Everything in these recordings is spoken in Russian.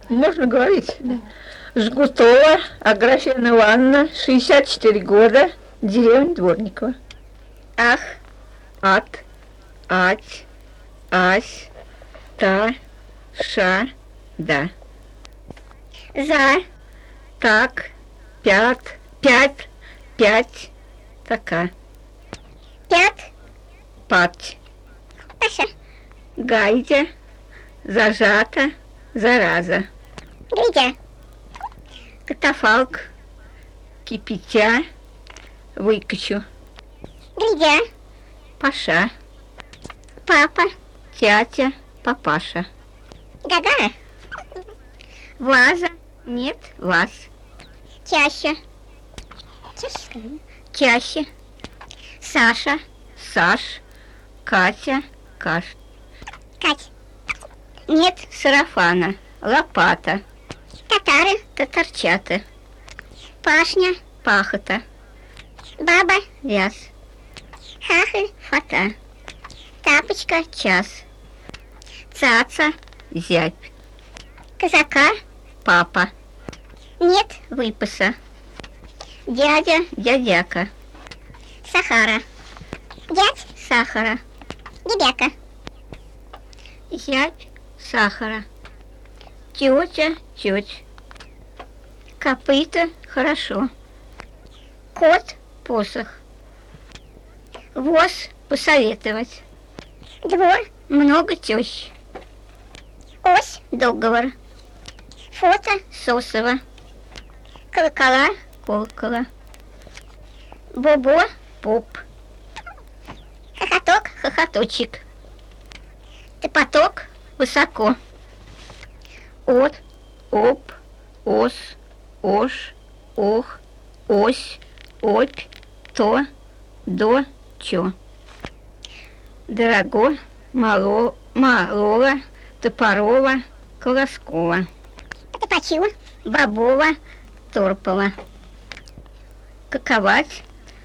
Можно говорить? Да. Жгутова Аграфена Ивановна, 64 года, деревня Дворникова. Ах, ат, ать, ась, та, ша, да. За, Так, пять, пять, така. пят, Пать, Паша, гайдя, зажата, зараза. Гридя, Катафалк, кипятя, выкачу. Гридя, Паша, папа, тятя, папаша. Гага, Ваза, нет, вас. Чаще, чаще скажи, Чаще, Саша, Саш, Катя, Каш. Кать, Нет сарафана, лопата, татары, татарчата, пашня, пахота, баба, вяз, хахаль, фата, тапочка, час, цаца, зябь, казака, папа, нет, выпаса, дядя, дядяка, Сахара, дядь, сахара, дебяка, зябь, сахара, тетя, теть, копыта, хорошо, кот, посох, воз, посоветовать, двор, много тещ, ось, договор, фото, сосово, колокола, колокола, бобо, поп, хохоток, хохоточек, топоток, высоко, от, оп, ос, ош, ох, ось, опь, то, до, чё. Дорого, малова, топорова, колоскова, потопачу, бобова, торпова, каковать,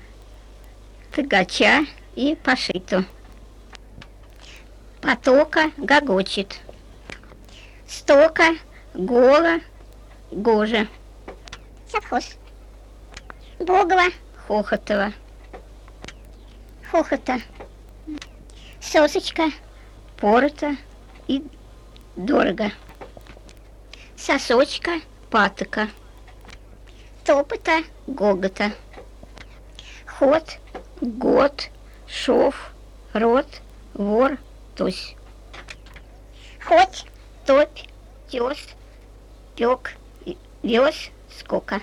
тыгача и пошиту. Потока гогочет, стока, гола, гожа, совхоз, Богова, хохотова, хохота, сосочка, порта и дорого, сосочка, патока, топота, гогота, ход, год, шов, рот, вор, тусь, хоть, топь, тёс, пёк, вёс, скока,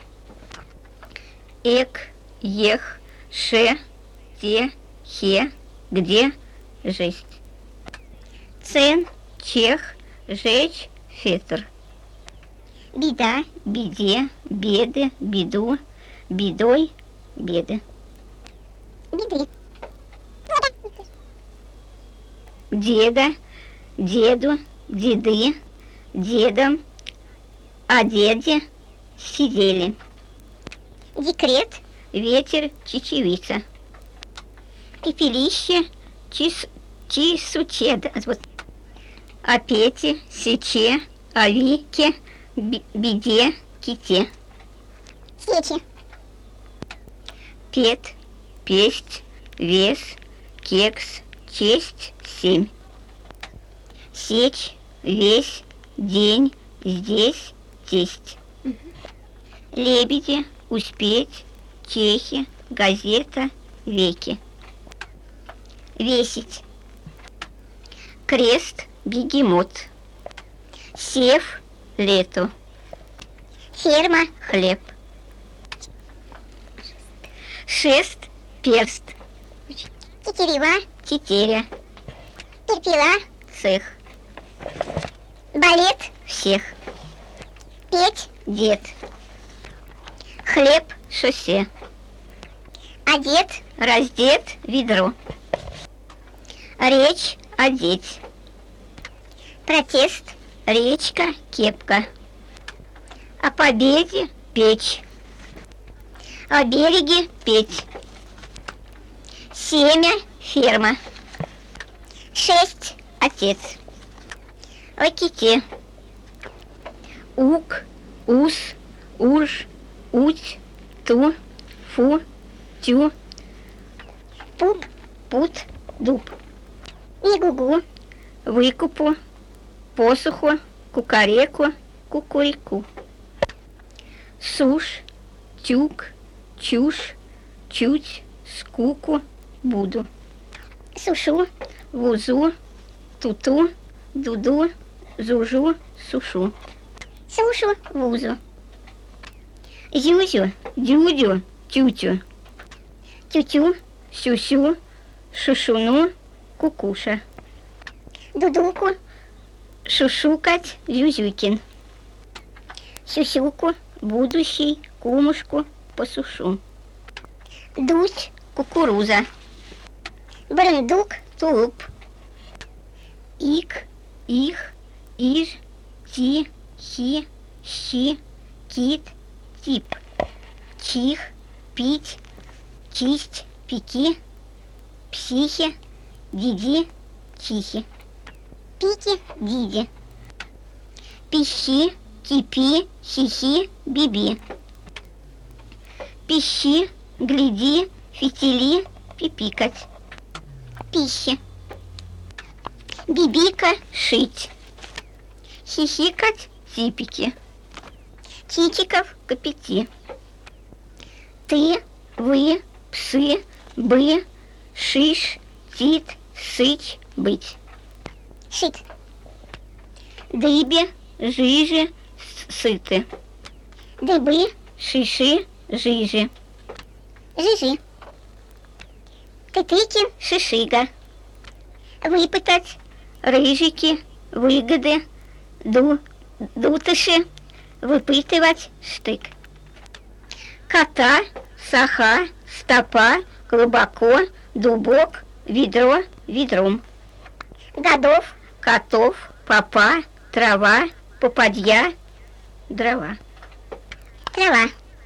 эк, ех, ше, те, хе, где, жесть, цен, чех, жечь, фетр, беда, беде, беды, беду, бедой, беды, беды, деда, деду, деды, дедом, о деде, сидели, декрет, ветер, чечевица, пепелище, чисуче, вот, о Пете, сече, о Вике, беде, ките, сечи, пет, песть, вес, кекс, честь, 7, сечь, весь, день, здесь, тесть, лебеди, успеть, чехи, газета, веки, весить, крест, бегемот, сев, лету, ферма, хлеб, шест, перст, тетерева, тетеря, перпела, цех, балет, всех, петь, дед, хлеб, шоссе, одет, раздет, ведро, речь, одеть, протест, речка, кепка, о победе, печь, о береге, петь, семя, ферма, 6, отец, о ките, ук, ус, уж, уть, ту, фу, тю, Пуп, пут, дуб. игугу, Выкупу, посуху, кукареку, кукурику. Сушь, тюк, чушь, чуть, скуку, буду. сушу, Вузу, туту, дуду, зужу, сушу. сушу, Вузу. Зюзю, дюдю, тютю. тютю, Сюсю, шушуну, кукуша. дудуку, Шушукать, зюзюкин. сюсюку, Будущий, кумушку, посушу. дуть, Кукуруза. барандук, Тулуп. Ик, их, иж, ти, хи, щи, кит, тип. Чих, пить, чисть, пики, психи, диди, тихи. пики, Диди. Пищи, кипи, хихи, биби. Пищи, гляди, фитили, пипикать. пищи, Бибика, шить. Хихикать, типики. Китиков, копяти. Ты, вы, псы, бы, шиш, тит, сыть, быть. шит, Дыбе, жижи, сыты. дыбы, Шиши, жижи. жижи, тытыки, Шишига. выпытать, Рыжики, выгоды, дутыши, выпытывать, штык. Кота, саха, стопа, глубоко, дубок, ведро, ведром. годов, Котов, попа, трава, попадья, дрова. трава,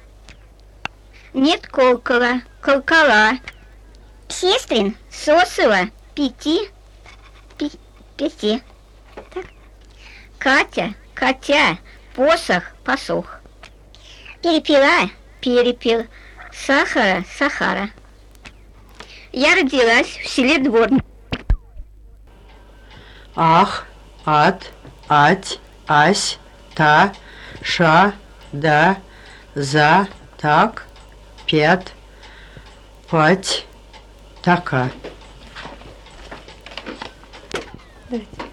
Нет колокола, колокола, сестрин, сосова, пяти, пяти. Так. Катя, котя, посох, посох. перепела, Перепел, сахара, сахара. Я родилась в селе Дворник. Ах, ат, ать, ась, та, ша, да, за, так, пят, пать, така. Дайте.